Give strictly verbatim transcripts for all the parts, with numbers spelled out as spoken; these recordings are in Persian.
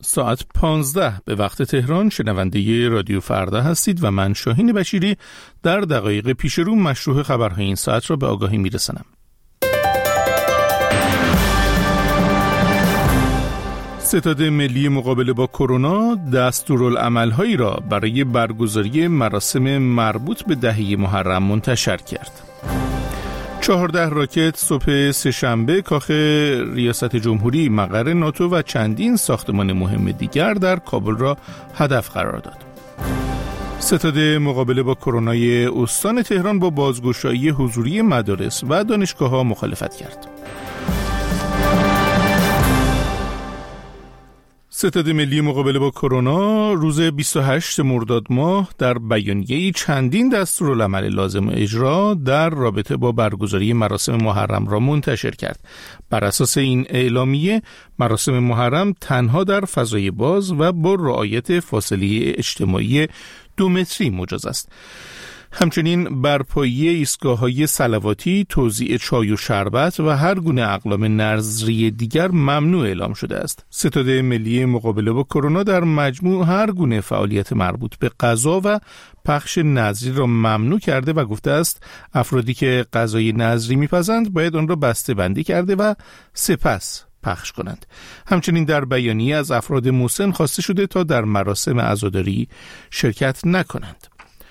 ساعت پانزده به وقت تهران شنونده رادیو فردا هستید و من شاهین بشیری در دقایق پیش رو مشروع خبرهای این ساعت را به آگاهی میرسانم. ستاد ملی مقابله با کرونا دستورالعمل‌هایی را برای برگزاری مراسم مربوط به دهه محرم منتشر کرد. چهارده راکت صبح سه‌شنبه کاخ ریاست جمهوری، مقر ناتو و چندین ساختمان مهم دیگر در کابل را هدف قرار داد. ستاد مقابله با کرونای استان تهران با بازگشایی حضوری مدارس و دانشگاه‌ها مخالفت کرد. ستاد ملی مقابله با کرونا روز بیست و هشتم مرداد ماه در بیانیه‌ای چندین دستورالعمل لازم اجرا در رابطه با برگزاری مراسم محرم را منتشر کرد. بر اساس این اعلامیه مراسم محرم تنها در فضای باز و با رعایت فاصله اجتماعی دو متری مجاز است. همچنین برپایی ایستگاه‌های صلواتی، توزیع چای و شربت و هر گونه اقلام نظری دیگر ممنوع اعلام شده است. ستاد ملی مقابله با کرونا در مجموع هر گونه فعالیت مربوط به غذا و پخش نظری را ممنوع کرده و گفته است افرادی که غذای نظری می‌پزند باید آن را بسته بندی کرده و سپس پخش کنند. همچنین در بیانیه از افراد مسن خواسته شده تا در مراسم عزاداری شرکت نکنند.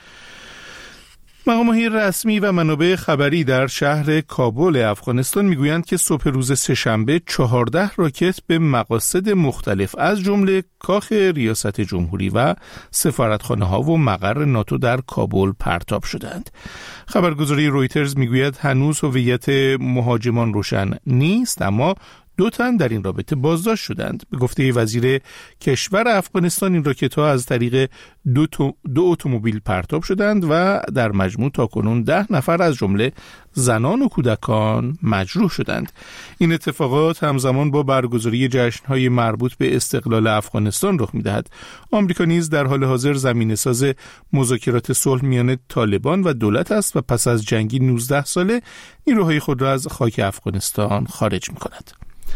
مقام‌های رسمی و منابع خبری در شهر کابل افغانستان میگویند که صبح روز سه‌شنبه چهارده راکت به مقاصد مختلف از جمله کاخ ریاست جمهوری و سفارتخانه‌ها و مقر ناتو در کابل پرتاب شدند. خبرگزاری رویترز میگوید هنوز هویت مهاجمان روشن نیست، اما دو تن در این رابطه بازداشت شدند. به گفته وزیر کشور افغانستان این راکت‌ها از طریق دو, تو، دو اتومبیل پرتاب شدند و در مجموع تاکنون ده نفر از جمله زنان و کودکان مجروح شدند. این اتفاقات همزمان با برگزاری جشن‌های مربوط به استقلال افغانستان رخ می‌دهد. آمریکا نیز در حال حاضر زمینه‌ساز مذاکرات صلح میان طالبان و دولت است و پس از جنگی نوزده ساله نیروهای خود را از خاک افغانستان خارج می‌کند.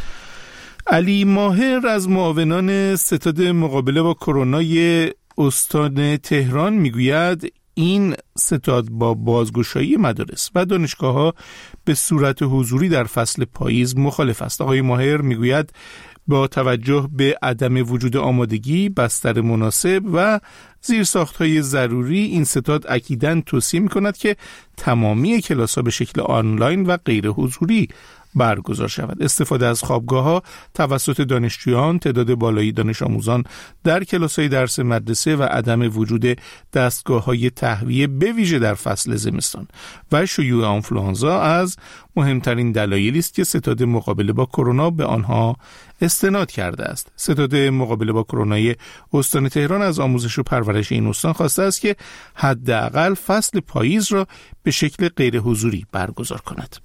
علی ماهر از معاونان ستاد مقابله با کرونای استان تهران میگوید این ستاد با بازگشایی مدارس و دانشگاه‌ها به صورت حضوری در فصل پاییز مخالف است. آقای ماهر میگوید با توجه به عدم وجود آمادگی، بستر مناسب و زیرساخت‌های ضروری این ستاد اکیداً توصیه می‌کند که تمامی کلاس‌ها به شکل آنلاین و غیر حضوری برگزار شود. استفاده از خوابگاه‌ها توسط دانشجویان، تعداد بالایی دانش آموزان در کلاس‌های درس مدرسه و عدم وجود دستگاه‌های تهویه به ویژه در فصل زمستان و شیوع آنفلوانزا از مهمترین دلایلی است که ستاد مقابله با کرونا به آنها استناد کرده است. ستاد مقابله با کرونای استان تهران از آموزش و پرورش این استان خواسته است که حداقل فصل پاییز را به شکل غیر حضوری برگزار کند.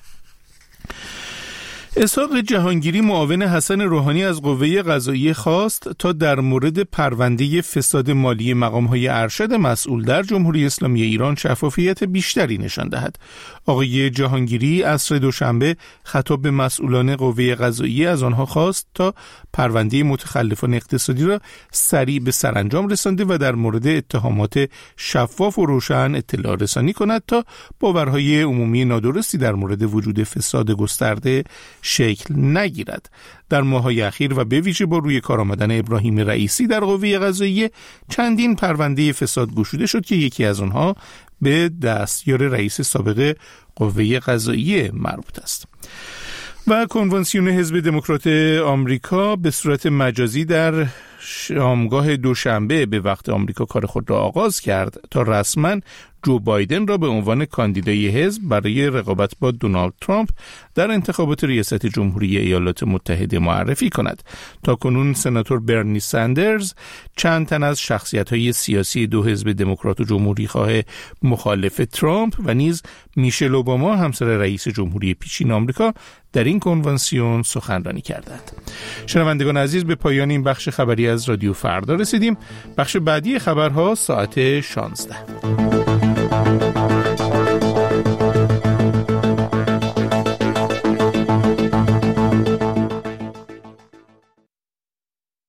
اسحاق جهانگیری معاون حسن روحانی از قوه قضاییه خواست تا در مورد پرونده فساد مالی مقام‌های ارشد مسئول در جمهوری اسلامی ایران شفافیت بیشتری نشان دهد. آقای جهانگیری عصر دوشنبه خطاب به مسئولان قوه قضاییه از آنها خواست تا پرونده متخلفان اقتصادی را سریع به سرانجام رسانده و در مورد اتهامات شفاف و روشن اطلاع رسانی کند تا باورهای عمومی نادرستی در مورد وجود فساد گسترده شکل نگیرد. در ماه‌های اخیر و به ویژه با روی کار آمدن ابراهیم رئیسی در قوه قضاییه چندین پرونده فساد گشوده شد که یکی از آنها به دستیار رئیس سابق قوه قضاییه مربوط است. و کنوانسیون حزب دموکرات آمریکا به صورت مجازی در شامگاه دوشنبه به وقت آمریکا کار خود را آغاز کرد تا رسما جو بایدن را به عنوان کاندیدای حزب برای رقابت با دونالد ترامپ در انتخابات ریاست جمهوری ایالات متحده معرفی کند. تا کنون سناتور برنی ساندرز، چند تن از شخصیت‌های سیاسی دو حزب دموکرات و جمهوری خواه مخالف ترامپ و نیز میشل اوباما همسر رئیس جمهوری پیشین آمریکا در این کنوانسیون سخنرانی کردند. شنوندگان عزیز، به پایان این بخش خبری از رادیو فردا رسیدیم. بخش بعدی خبرها ساعت شانزده.